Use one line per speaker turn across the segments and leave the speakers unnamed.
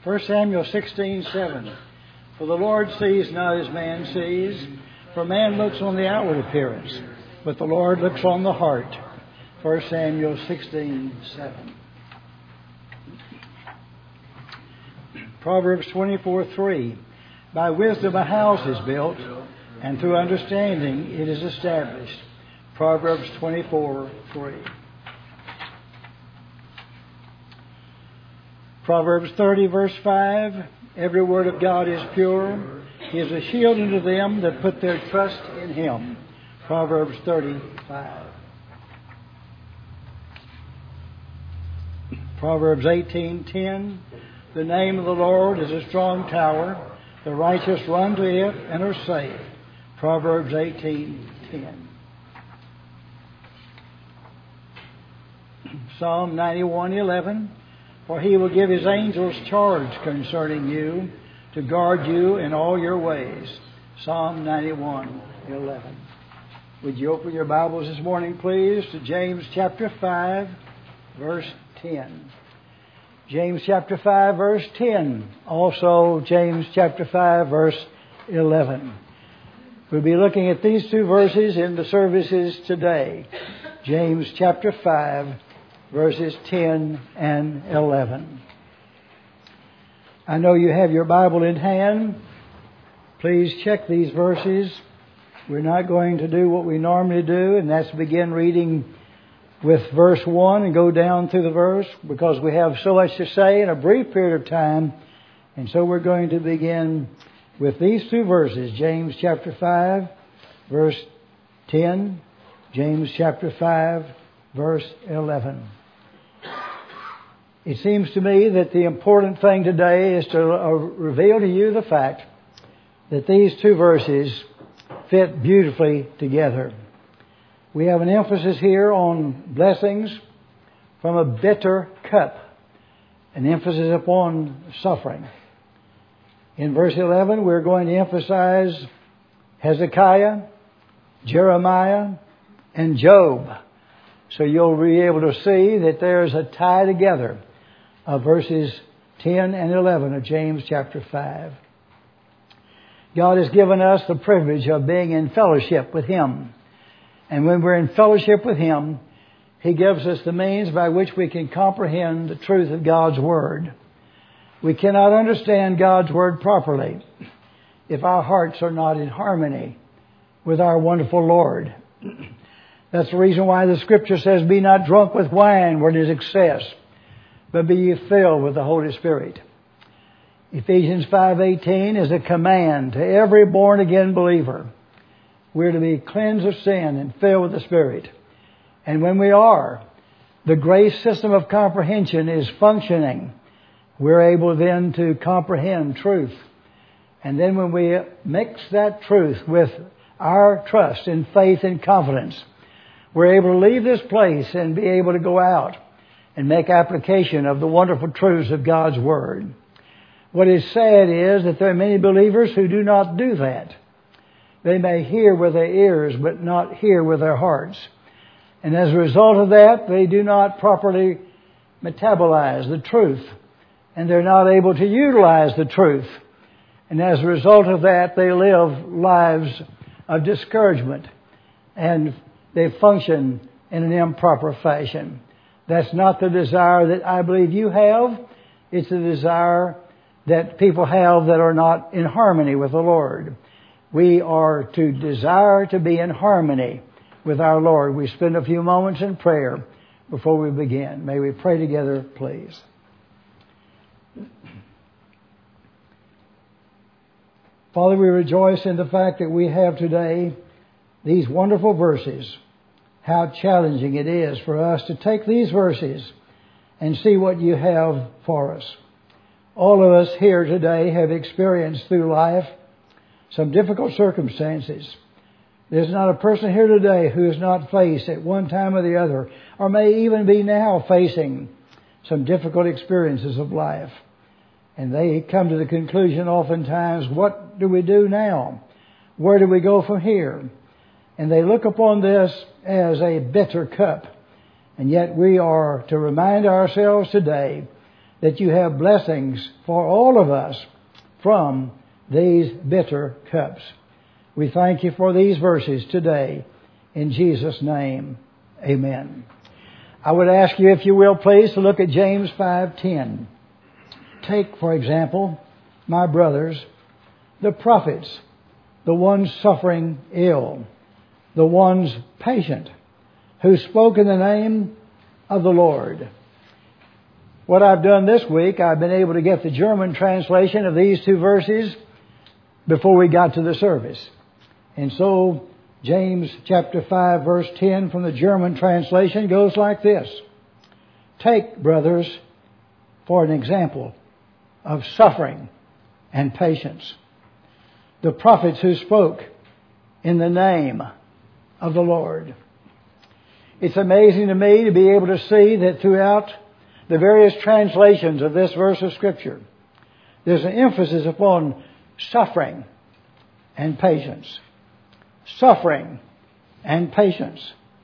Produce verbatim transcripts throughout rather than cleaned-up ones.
First Samuel sixteen seven. For the Lord sees not as man sees, for man looks on the outward appearance, but the Lord looks on the heart. First Samuel sixteen seven. Proverbs twenty-four three. By wisdom a house is built, and through understanding it is established. Proverbs twenty-four three. Proverbs thirty verse five. Every word of God is pure. He is a shield unto them that put their trust in Him. Proverbs thirty-five. Proverbs eighteen ten. The name of the Lord is a strong tower. The righteous run to it and are safe. Proverbs eighteen ten. Psalm ninety-one eleven. For He will give His angels charge concerning you, to guard you in all your ways. Psalm ninety-one eleven. Would you open your Bibles this morning, please, to James chapter five, verse ten. James chapter five, verse ten. Also, James chapter five, verse eleven. We'll be looking at these two verses in the services today. James chapter five, verses ten and eleven. I know you have your Bible in hand. Please check these verses. We're not going to do what we normally do, and that's begin reading with verse one and go down through the verse, because we have so much to say in a brief period of time. And so we're going to begin with these two verses, James chapter five, verse ten, James chapter five, verse eleven. It seems to me that the important thing today is to uh, reveal to you the fact that these two verses fit beautifully together. We have an emphasis here on blessings from a bitter cup, an emphasis upon suffering. In verse eleven, we're going to emphasize Hezekiah, Jeremiah, and Job. So you'll be able to see that there's a tie together of verses ten and eleven of James chapter five. God has given us the privilege of being in fellowship with Him. And when we're in fellowship with Him, He gives us the means by which we can comprehend the truth of God's Word. We cannot understand God's Word properly if our hearts are not in harmony with our wonderful Lord. That's the reason why the Scripture says, be not drunk with wine where it is excess, but be ye filled with the Holy Spirit. Ephesians five eighteen is a command to every born-again believer. We're to be cleansed of sin and filled with the Spirit. And when we are, the grace system of comprehension is functioning. We're able then to comprehend truth. And then when we mix that truth with our trust and faith and confidence, we're able to leave this place and be able to go out and make application of the wonderful truths of God's Word. What is sad is that there are many believers who do not do that. They may hear with their ears, but not hear with their hearts. And as a result of that, they do not properly metabolize the truth. And they're not able to utilize the truth. And as a result of that, they live lives of discouragement. And they function in an improper fashion. That's not the desire that I believe you have. It's the desire that people have that are not in harmony with the Lord. We are to desire to be in harmony with our Lord. We spend a few moments in prayer before we begin. May we pray together, please. Father, we rejoice in the fact that we have today these wonderful verses. How challenging it is for us to take these verses and see what you have for us. All of us here today have experienced through life some difficult circumstances. There's not a person here today who has not faced at one time or the other, or may even be now facing some difficult experiences of life. And they come to the conclusion oftentimes, what do we do now? Where do we go from here? And they look upon this as a bitter cup. And yet we are to remind ourselves today that you have blessings for all of us from these bitter cups. We thank you for these verses today. In Jesus' name, amen. I would ask you, if you will, please, to look at James five ten. Take, for example, my brothers, the prophets, the ones suffering ill, the ones patient, who spoke in the name of the Lord. What I've done this week, I've been able to get the German translation of these two verses before we got to the service. And so, James chapter five, verse ten from the German translation goes like this. Take, brothers, for an example of suffering and patience, the prophets who spoke in the name of the Lord. It's amazing to me to be able to see that throughout the various translations of this verse of Scripture, there's an emphasis upon suffering and patience. Suffering and patience.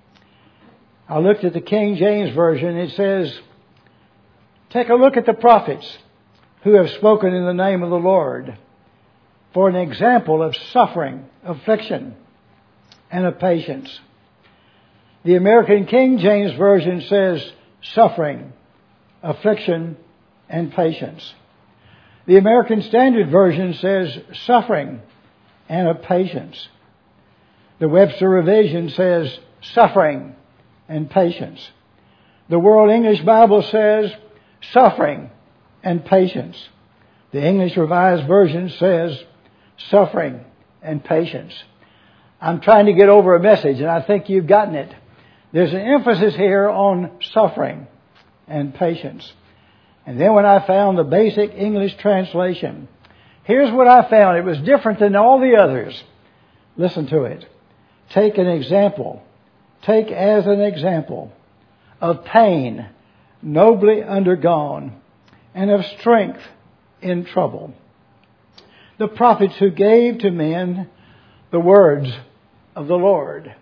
I looked at the King James Version. It says, take a look at the prophets who have spoken in the name of the Lord for an example of suffering, affliction, and of patience. The American King James Version says suffering, affliction, and patience. The American Standard Version says suffering and of patience. The Webster Revision says suffering and patience. The World English Bible says suffering and patience. The English Revised Version says suffering and patience. I'm trying to get over a message, and I think you've gotten it. There's an emphasis here on suffering and patience. And then when I found the basic English translation, here's what I found. It was different than all the others. Listen to it. Take an example. Take as an example of pain nobly undergone and of strength in trouble. The prophets who gave to men the words of the Lord.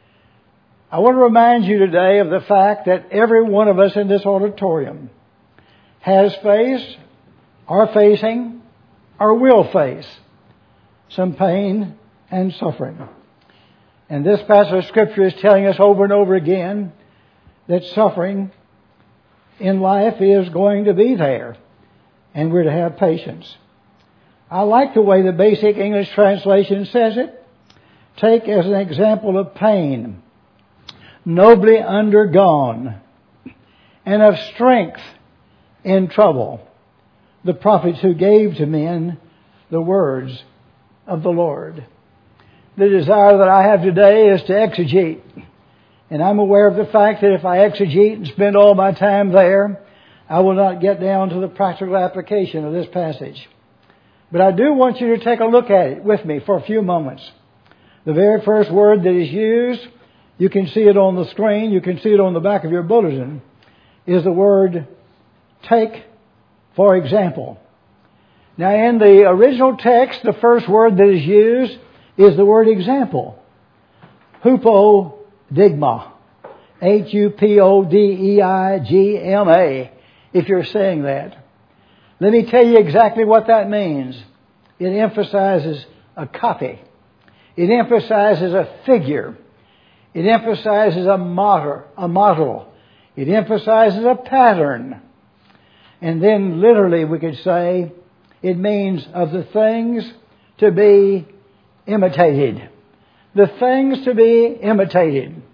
I want to remind you today of the fact that every one of us in this auditorium has faced, are facing, or will face some pain and suffering. And this passage of Scripture is telling us over and over again that suffering in life is going to be there, and we're to have patience. I like the way the basic English translation says it. Take as an example of pain nobly undergone and of strength in trouble, the prophets who gave to men the words of the Lord. The desire that I have today is to exegete. And I'm aware of the fact that if I exegete and spend all my time there, I will not get down to the practical application of this passage. But I do want you to take a look at it with me for a few moments. The very first word that is used, you can see it on the screen, you can see it on the back of your bulletin, is the word take, for example. Now in the original text, the first word that is used is the word example. Hupodigma. H U P O D E I G M A, if you're saying that. Let me tell you exactly what that means. It emphasizes a copy. It emphasizes a figure. It emphasizes a model. A model. It emphasizes a pattern. And then literally we could say it means of the things to be imitated. The things to be imitated.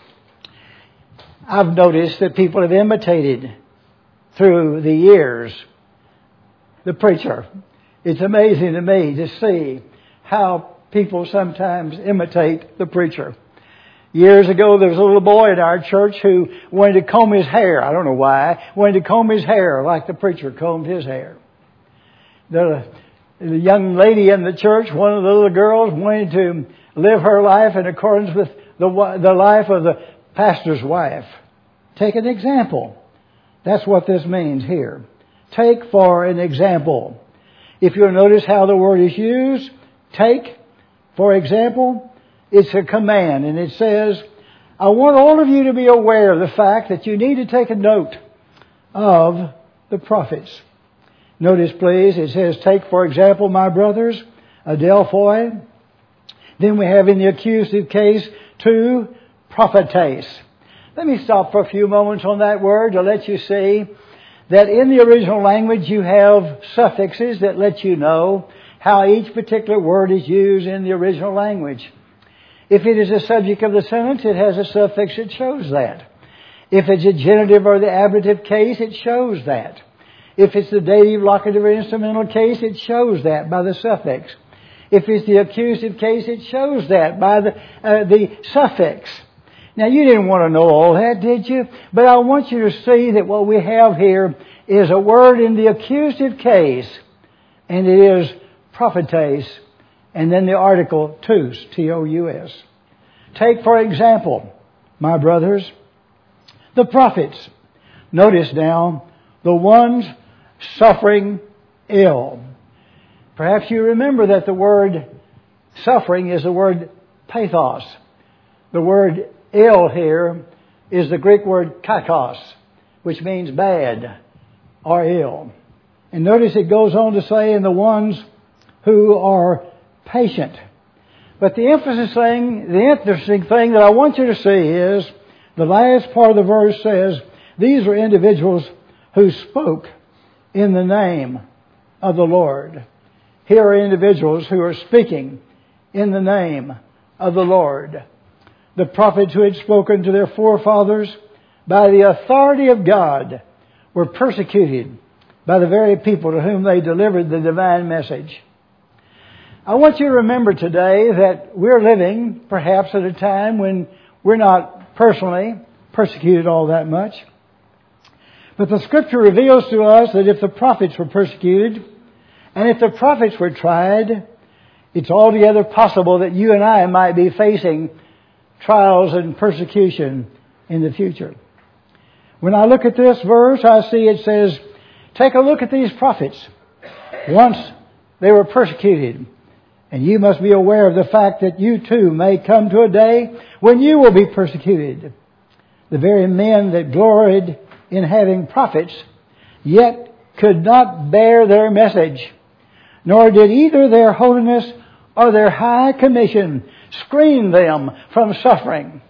I've noticed that people have imitated through the years the preacher. It's amazing to me to see how people sometimes imitate the preacher. Years ago, there was a little boy in our church who wanted to comb his hair. I don't know why. Wanted to comb his hair like the preacher combed his hair. The, the young lady in the church, one of the little girls, wanted to live her life in accordance with the, the life of the pastor's wife. Take an example. That's what this means here. Take for an example. If you'll notice how the word is used, take, for example, it's a command, and it says, I want all of you to be aware of the fact that you need to take a note of the prophets. Notice, please, it says, take, for example, my brothers, adelphoi. Then we have in the accusative case, two, prophetes. Let me stop for a few moments on that word to let you see that in the original language you have suffixes that let you know how each particular word is used in the original language. If it is a subject of the sentence, it has a suffix that shows that. If it's a genitive or the ablative case, it shows that. If it's the dative, locative, or instrumental case, it shows that by the suffix. If it's the accusative case, it shows that by the uh, the suffix. Now, you didn't want to know all that, did you? But I want you to see that what we have here is a word in the accusative case, and it is prophetes, and then the article tous, T O U S. Take, for example, my brothers, the prophets. Notice now, the ones suffering ill. Perhaps you remember that the word suffering is the word pathos. The word ill here is the Greek word kakos, which means bad or ill. And notice it goes on to say, in the ones who are patient. But the emphasis thing, the interesting thing that I want you to see is, the last part of the verse says, these are individuals who spoke in the name of the Lord. Here are individuals who are speaking in the name of the Lord. The prophets who had spoken to their forefathers by the authority of God were persecuted by the very people to whom they delivered the divine message. I want you to remember today that we're living perhaps at a time when we're not personally persecuted all that much. But the Scripture reveals to us that if the prophets were persecuted, and if the prophets were tried, it's altogether possible that you and I might be facing trials and persecution in the future. When I look at this verse, I see it says, take a look at these prophets. Once they were persecuted, and you must be aware of the fact that you too may come to a day when you will be persecuted. The very men that gloried in having prophets, yet could not bear their message, nor did either their holiness or their high commission screen them from suffering.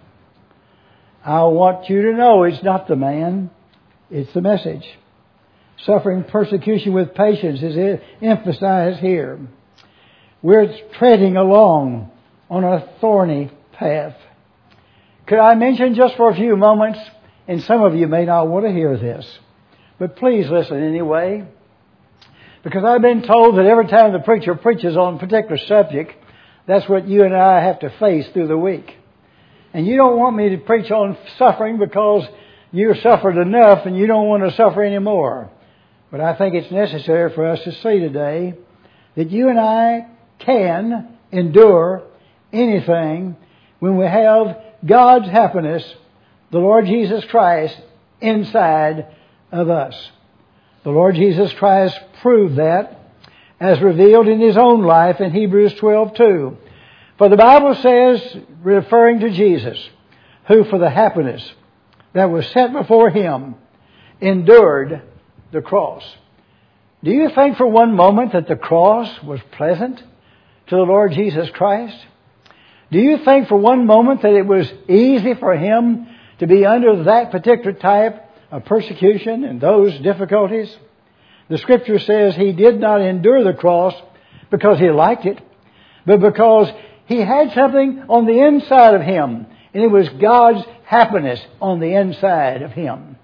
I want you to know it's not the man, it's the message. Suffering persecution with patience is emphasized here. We're treading along on a thorny path. Could I mention just for a few moments, and some of you may not want to hear this, but please listen anyway, because I've been told that every time the preacher preaches on a particular subject, that's what you and I have to face through the week. And you don't want me to preach on suffering because you've suffered enough and you don't want to suffer anymore. But I think it's necessary for us to see today that you and I can endure anything when we have God's happiness, the Lord Jesus Christ, inside of us. The Lord Jesus Christ proved that as revealed in His own life in Hebrews twelve two. For the Bible says, referring to Jesus, who for the happiness that was set before Him endured the cross. Do you think for one moment that the cross was pleasant to the Lord Jesus Christ? Do you think for one moment that it was easy for Him to be under that particular type of persecution and those difficulties? The Scripture says He did not endure the cross because He liked it, but because He had something on the inside of Him, and it was God's happiness on the inside of Him.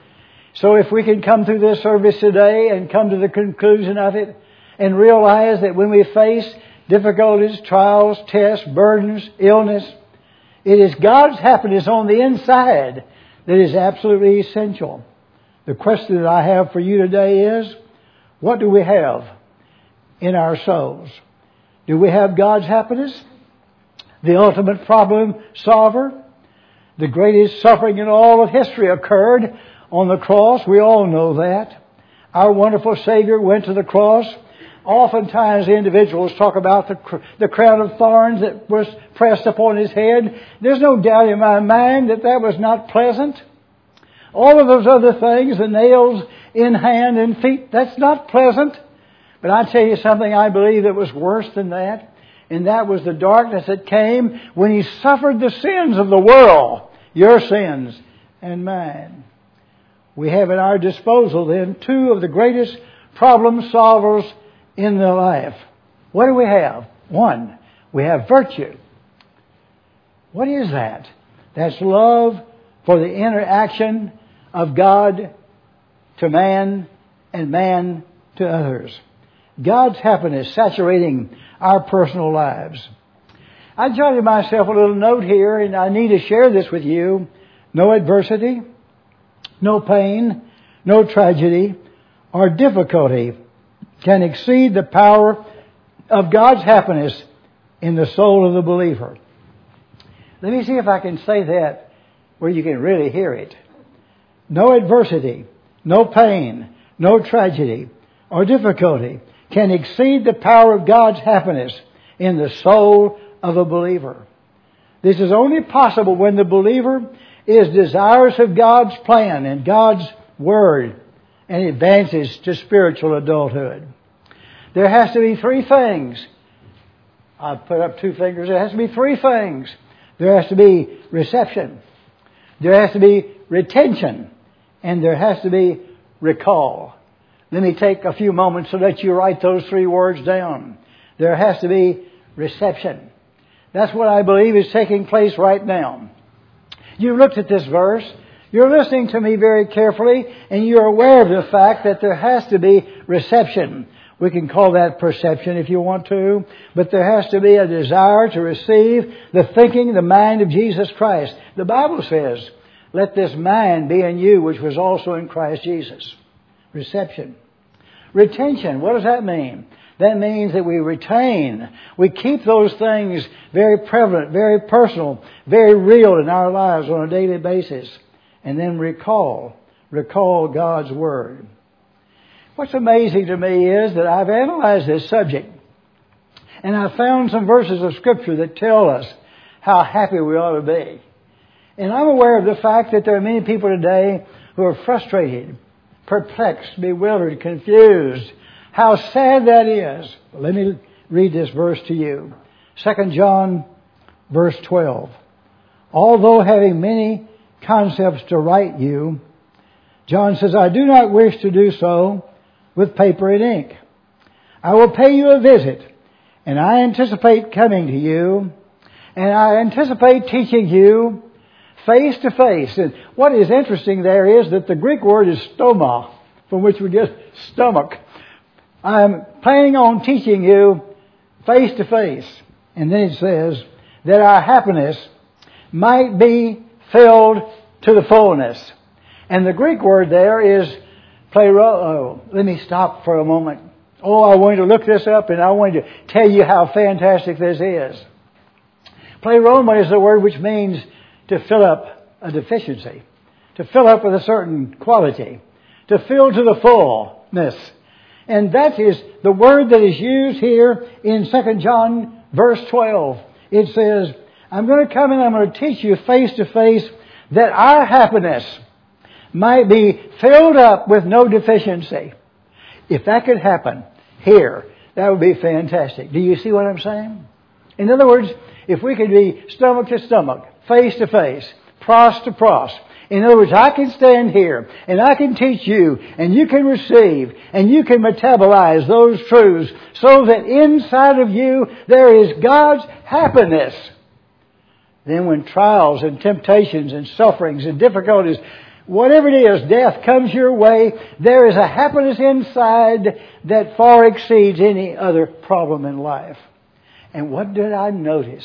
So if we can come through this service today and come to the conclusion of it and realize that when we face difficulties, trials, tests, burdens, illness, it is God's happiness on the inside that is absolutely essential. The question that I have for you today is, what do we have in our souls? Do we have God's happiness? The ultimate problem solver? The greatest suffering in all of history occurred on the cross. We all know that. Our wonderful Savior went to the cross. Oftentimes individuals talk about the, the crown of thorns that was pressed upon His head. There's no doubt in my mind that that was not pleasant. all of those other things, the nails in hand and feet, that's not pleasant. But I tell you something I believe that was worse than that. And that was the darkness that came when He suffered the sins of the world, your sins and mine. We have at our disposal then two of the greatest problem solvers in the life. What do we have? One, we have virtue. What is that? That's love for the interaction of God to man and man to others. God's happiness saturating our personal lives. I jotted myself a little note here, and I need to share this with you. No adversity, no pain, no tragedy, or difficulty can exceed the power of God's happiness in the soul of the believer. Let me see if I can say that where you can really hear it. No adversity, no pain, no tragedy, or difficulty can exceed the power of God's happiness in the soul of a believer. This is only possible when the believer is desirous of God's plan and God's Word and advances to spiritual adulthood. There has to be three things. I've put up two fingers. There has to be three things. There has to be reception. There has to be retention. And there has to be recall. Let me take a few moments to let you write those three words down. There has to be reception. That's what I believe is taking place right now. You looked at this verse. You're listening to me very carefully, and you're aware of the fact that there has to be reception. We can call that perception if you want to, but there has to be a desire to receive the thinking, the mind of Jesus Christ. The Bible says, let this mind be in you, which was also in Christ Jesus. Reception. Retention, what does that mean? That means that we retain, we keep those things very prevalent, very personal, very real in our lives on a daily basis. And then recall, recall God's Word. What's amazing to me is that I've analyzed this subject, and I've found some verses of Scripture that tell us how happy we ought to be. And I'm aware of the fact that there are many people today who are frustrated, perplexed, bewildered, confused. How sad that is. Let me read this verse to you. Second John, verse twelve. Although having many concepts to write you, John says, I do not wish to do so with paper and ink. I will pay you a visit, and I anticipate coming to you, and I anticipate teaching you face to face. And what is interesting there is that the Greek word is stoma, from which we get stomach. I am planning on teaching you face to face. And then it says that our happiness might be filled to the fullness. And the Greek word there is plero. Oh, let me stop for a moment. Oh, I wanted to look this up, and I wanted to tell you how fantastic this is. Pleroma is the word which means to fill up a deficiency, to fill up with a certain quality, to fill to the fullness. And that is the word that is used here in Second John verse twelve. It says, I'm going to come and I'm going to teach you face to face that our happiness might be filled up with no deficiency. If that could happen here, that would be fantastic. Do you see what I'm saying? In other words, if we could be stomach to stomach, face to face, pros to pros. In other words, I can stand here and I can teach you and you can receive and you can metabolize those truths so that inside of you there is God's happiness. Then when trials and temptations and sufferings and difficulties, whatever it is, death comes your way, there is a happiness inside that far exceeds any other problem in life. And what did I notice?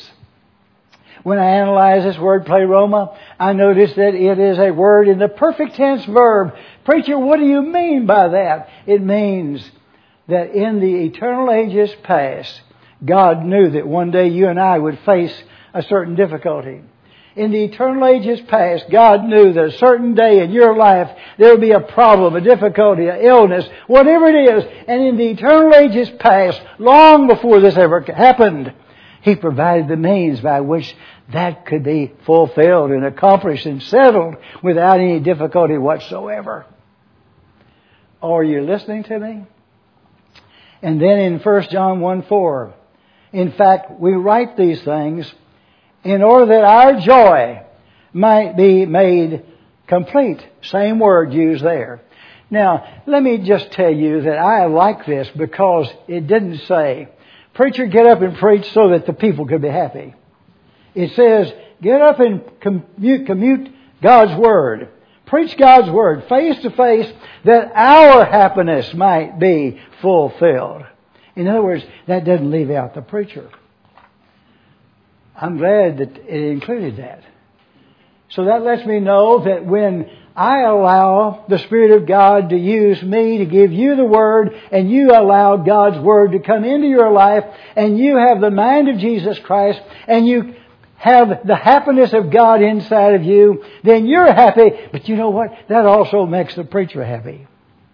When I analyze this word pleroma, I notice that it is a word in the perfect tense verb. Preacher, what do you mean by that? It means that in the eternal ages past, God knew that one day you and I would face a certain difficulty. In the eternal ages past, God knew that a certain day in your life there would be a problem, a difficulty, an illness, whatever it is. And in the eternal ages past, long before this ever happened, He provided the means by which that could be fulfilled and accomplished and settled without any difficulty whatsoever. Are you listening to me? And then in First John one four, in fact, we write these things in order that our joy might be made complete. Same word used there. Now, let me just tell you that I like this because it didn't say, preacher, get up and preach so that the people could be happy. It says, get up and commute, commute God's Word. Preach God's Word face to face that our happiness might be fulfilled. In other words, that doesn't leave out the preacher. I'm glad that it included that. So that lets me know that when I allow the Spirit of God to use me to give you the Word, and you allow God's Word to come into your life, and you have the mind of Jesus Christ, and you have the happiness of God inside of you, then you're happy. But you know what? That also makes the preacher happy.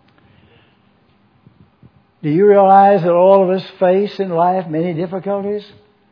Do you realize that all of us face in life many difficulties?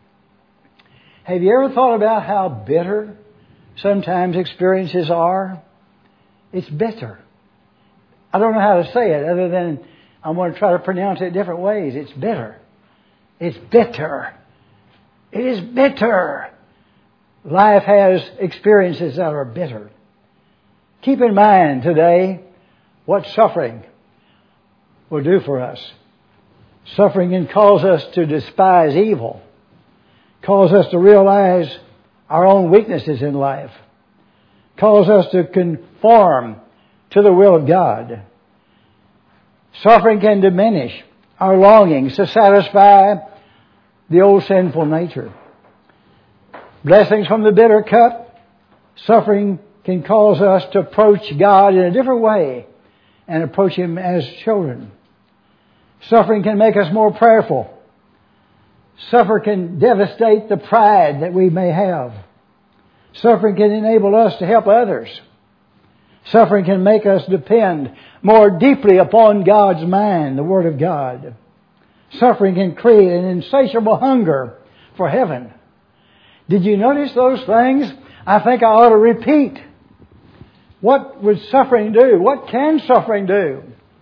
Have you ever thought about how bitter sometimes experiences are? It's bitter. I don't know how to say it other than I'm going to try to pronounce it different ways. It's bitter. It's bitter. It is bitter. Life has experiences that are bitter. Keep in mind today what suffering will do for us. Suffering can cause us to despise evil, cause us to realize our own weaknesses in life, cause us to conform to the will of God. Suffering can diminish our longings to satisfy the old sinful nature. Blessings from the bitter cup, suffering can cause us to approach God in a different way and approach Him as children. Suffering can make us more prayerful. Suffering can devastate the pride that we may have. Suffering can enable us to help others. Suffering can make us depend more deeply upon God's mind, the Word of God. Suffering can create an insatiable hunger for heaven. Did you notice those things? I think I ought to repeat. What would suffering do? What can suffering do?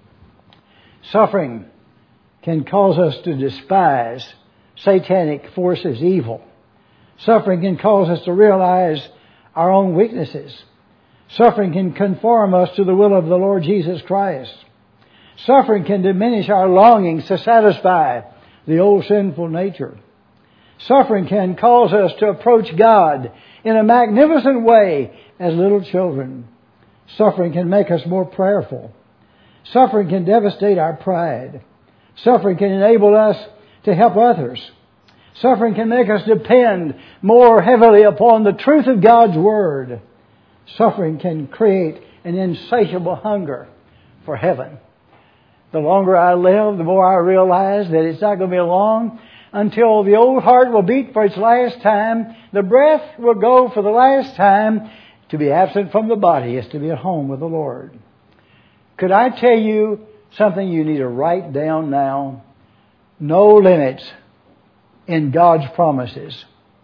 Suffering can cause us to despise satanic forces, evil. Suffering can cause us to realize our own weaknesses. Suffering can conform us to the will of the Lord Jesus Christ. Suffering can diminish our longings to satisfy the old sinful nature. Suffering can cause us to approach God in a magnificent way as little children. Suffering can make us more prayerful. Suffering can devastate our pride. Suffering can enable us to help others. Suffering can make us depend more heavily upon the truth of God's Word. Suffering can create an insatiable hunger for heaven. The longer I live, the more I realize that it's not going to be long until the old heart will beat for its last time. The breath will go for the last time. To be absent from the body is to be at home with the Lord. Could I tell you something you need to write down now? No limits in God's promises.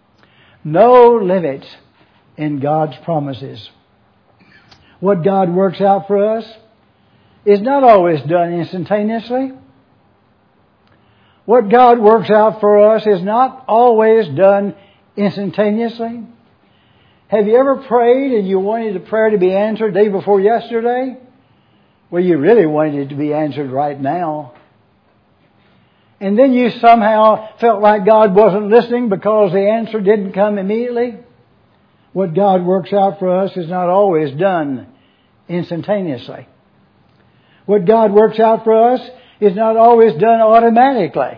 No limits in God's promises. What God works out for us is not always done instantaneously. What God works out for us is not always done instantaneously. Have you ever prayed and you wanted the prayer to be answered day before yesterday? Well, you really wanted it to be answered right now. And then you somehow felt like God wasn't listening because the answer didn't come immediately. What God works out for us is not always done instantaneously. What God works out for us is not always done automatically.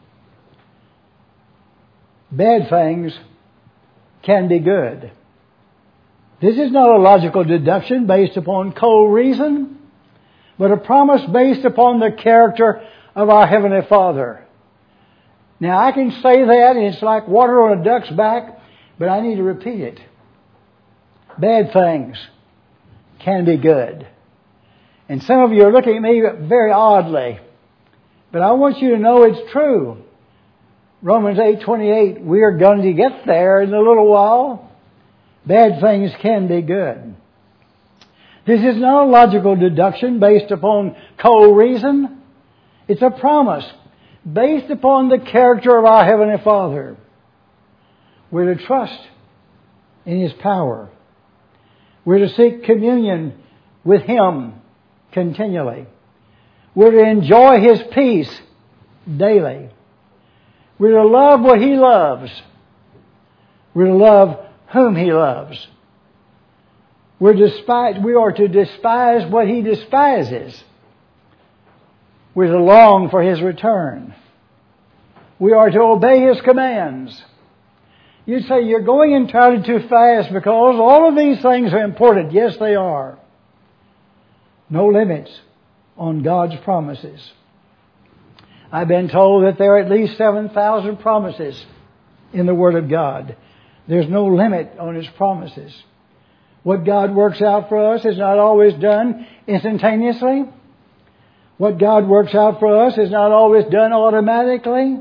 Bad things can be good. This is not a logical deduction based upon cold reason, but a promise based upon the character of our Heavenly Father. Now I can say that and it's like water on a duck's back, but I need to repeat it. Bad things can be good. And some of you are looking at me very oddly, but I want you to know it's true. Romans eight twenty-eight, we are going to get there in a little while. Bad things can be good. This is not a logical deduction based upon cold reason. It's a promise based upon the character of our Heavenly Father. We're to trust in His power. We're to seek communion with Him continually. We're to enjoy His peace daily. We're to love what He loves. We're to love whom He loves. We're despise, we are to despise what He despises. We're to long for His return. We are to obey His commands. You say, you're going entirely too fast because all of these things are important. Yes, they are. No limits on God's promises. I've been told that there are at least seven thousand promises in the Word of God. There's no limit on His promises. What God works out for us is not always done instantaneously. What God works out for us is not always done automatically.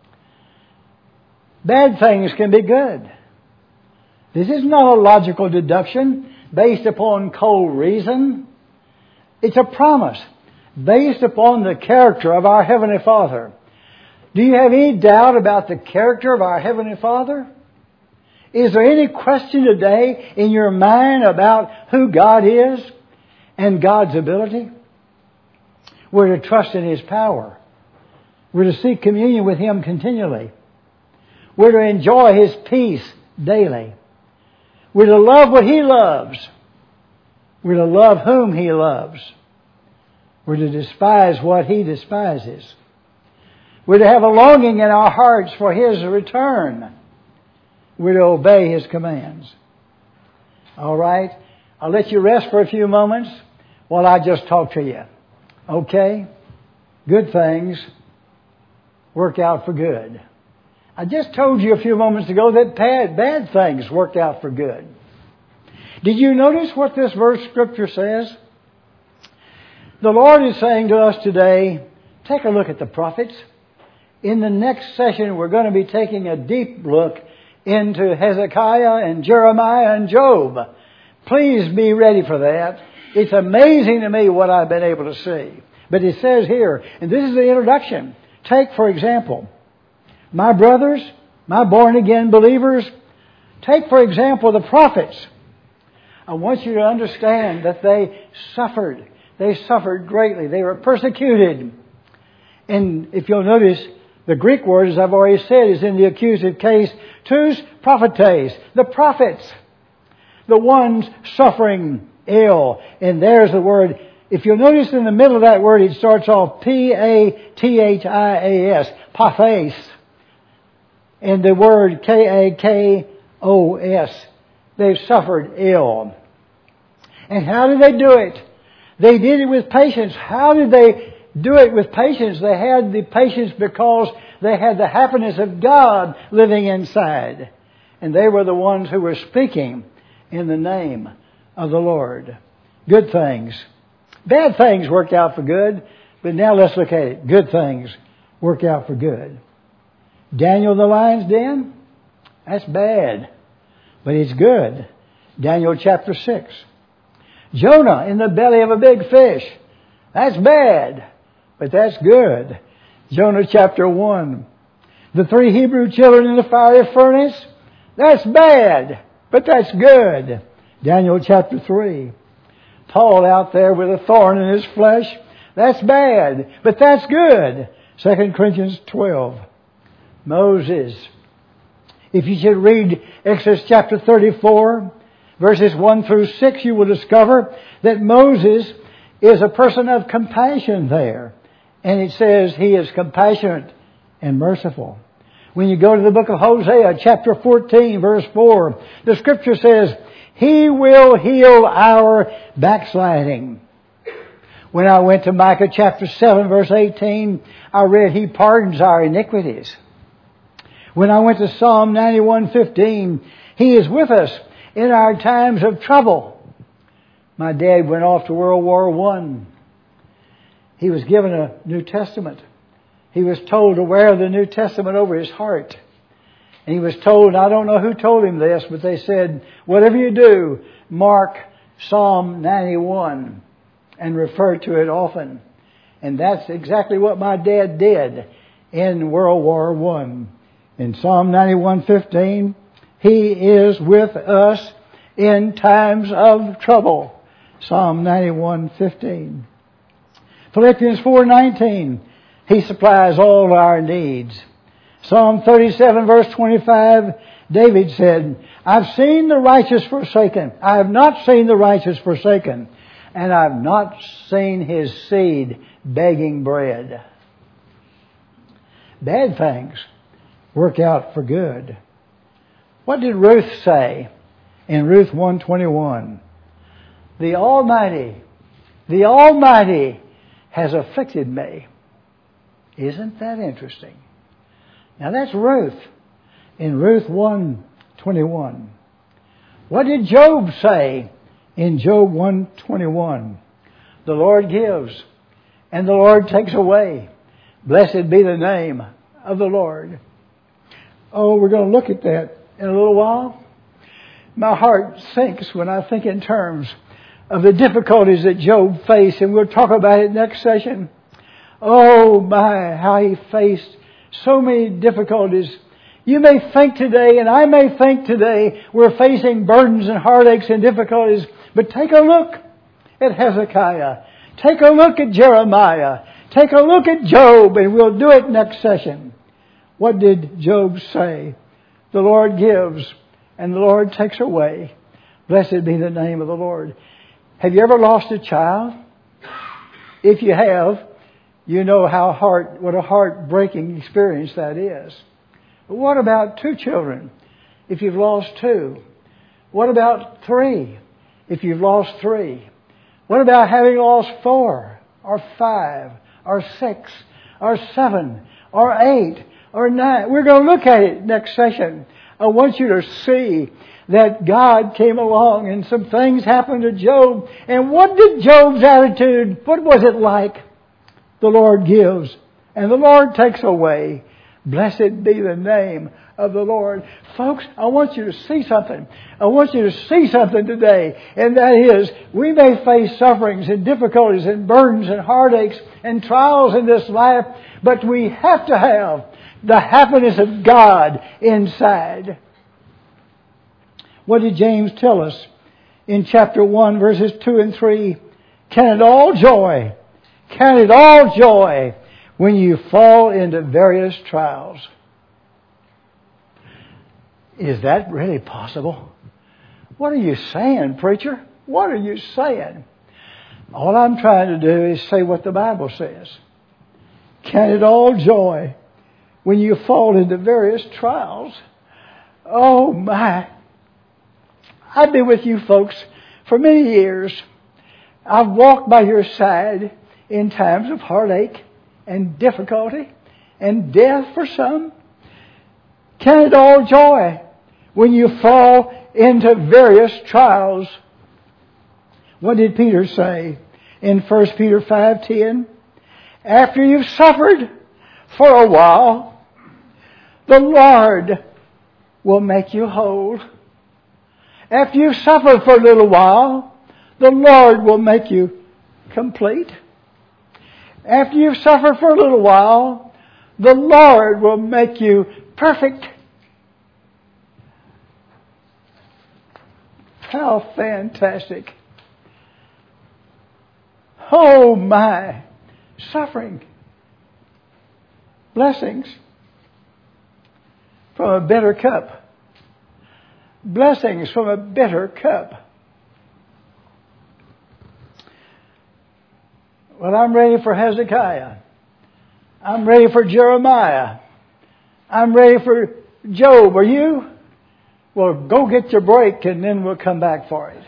Bad things can be good. This is not a logical deduction based upon cold reason. It's a promise based upon the character of our Heavenly Father. Do you have any doubt about the character of our Heavenly Father? Is there any question today in your mind about who God is and God's ability? We're to trust in His power. We're to seek communion with Him continually. We're to enjoy His peace daily. We're to love what He loves. We're to love whom He loves. We're to despise what He despises. We're to have a longing in our hearts for His return. We're to obey His commands. All right? I'll let you rest for a few moments while I just talk to you. Okay? Good things work out for good. I just told you a few moments ago that bad, bad things worked out for good. Did you notice what this verse Scripture says? The Lord is saying to us today, take a look at the prophets. In the next session, we're going to be taking a deep look into Hezekiah and Jeremiah and Job. Please be ready for that. It's amazing to me what I've been able to see. But it says here, and this is the introduction. Take, for example, my brothers, my born-again believers, take, for example, the prophets. I want you to understand that they suffered. They suffered greatly. They were persecuted. And if you'll notice, the Greek word, as I've already said, is in the accusative case, tous prophetes, the prophets, the ones suffering ill. And there's the word. If you'll notice in the middle of that word, it starts off P A T H I A S, pathes. And the word K A K O S. They've suffered ill. And how did they do it? They did it with patience. How did they do it with patience? They had the patience because they had the happiness of God living inside. And they were the ones who were speaking in the name of the Lord. Good things. Bad things worked out for good. But now let's look at it. Good things work out for good. Daniel in the lion's den? That's bad. But it's good. Daniel chapter six. Jonah in the belly of a big fish. That's bad. But that's good. Jonah chapter one. The three Hebrew children in the fiery furnace. That's bad. But that's good. Daniel chapter three. Paul out there with a thorn in his flesh. That's bad. But that's good. Second Corinthians twelve. Moses. If you should read Exodus chapter thirty-four, verses one through six, you will discover that Moses is a person of compassion there. And it says he is compassionate and merciful. When you go to the book of Hosea, chapter fourteen, verse four, the Scripture says, He will heal our backsliding. When I went to Micah chapter seven, verse eighteen, I read, He pardons our iniquities. When I went to Psalm ninety-one fifteen, He is with us in our times of trouble. My dad went off to World War One. He was given a New Testament. he was told to wear the New Testament over his heart. And he was told, and I don't know who told him this, but they said, whatever you do, mark Psalm ninety-one and refer to it often. And that's exactly what my dad did in World War One. In Psalm ninety-one fifteen, He is with us in times of trouble. Psalm ninety-one fifteen. Philippians four nineteen, He supplies all our needs. Psalm thirty-seven verse twenty-five, David said, I've seen the righteous forsaken. I have not seen the righteous forsaken. And I've not seen his seed begging bread. Bad things work out for good. What did Ruth say in Ruth one twenty-one? The Almighty, the Almighty has afflicted me. Isn't that interesting? Now that's Ruth in Ruth one twenty-one. What did Job say in Job one twenty-one? The Lord gives and the Lord takes away. Blessed be the name of the Lord. Oh, we're going to look at that in a little while. My heart sinks when I think in terms of the difficulties that Job faced, and we'll talk about it next session. Oh my, how he faced so many difficulties. You may think today, and I may think today, we're facing burdens and heartaches and difficulties, but take a look at Hezekiah. Take a look at Jeremiah. Take a look at Job, and we'll do it next session. What did Job say? The Lord gives, and the Lord takes away. Blessed be the name of the Lord. Have you ever lost a child? If you have, you know how heart, what a heartbreaking experience that is. But what about two children? If you've lost two. What about three? If you've lost three. What about having lost four, or five, or six, or seven, or eight, or nine? We're going to look at it next session. I want you to see that God came along and some things happened to Job. And what did Job's attitude, what was it like? The Lord gives and the Lord takes away. Blessed be the name of the Lord. Folks, I want you to see something. I want you to see something today. And that is, we may face sufferings and difficulties and burdens and heartaches and trials in this life, but we have to have the happiness of God inside. What did James tell us in chapter one, verses two and three? Count it all joy. Count it all joy when you fall into various trials. Is that really possible? What are you saying, preacher? What are you saying? All I'm trying to do is say what the Bible says. Count it all joy when you fall into various trials. Oh my. I've been with you folks for many years. I've walked by your side in times of heartache and difficulty and death for some. Count it all joy when you fall into various trials. What did Peter say in First Peter five ten? After you've suffered for a while, the Lord will make you whole. After you've suffered for a little while, the Lord will make you complete. After you've suffered for a little while, the Lord will make you perfect. How fantastic. Oh my. Suffering. Blessings from a bitter cup. Blessings from a bitter cup. Well, I'm ready for Hezekiah. I'm ready for Jeremiah. I'm ready for Job. Are you? Well, go get your break and then we'll come back for it.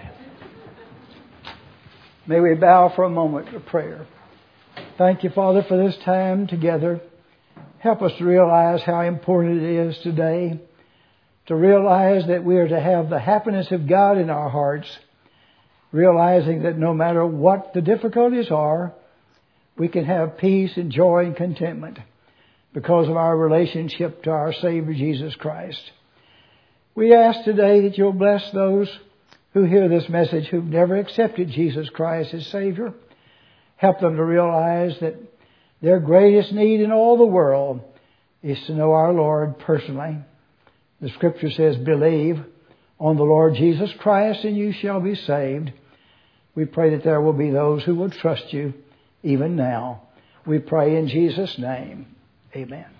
May we bow for a moment of prayer. Thank you, Father, for this time together. Help us to realize how important it is today to realize that we are to have the happiness of God in our hearts, realizing that no matter what the difficulties are, we can have peace and joy and contentment. because of our relationship to our Savior Jesus Christ. We ask today that you'll bless those who hear this message who've never accepted Jesus Christ as Savior. Help them to realize that their greatest need in all the world is to know our Lord personally. The Scripture says, believe on the Lord Jesus Christ and you shall be saved. We pray that there will be those who will trust you even now. We pray in Jesus' name. Amen.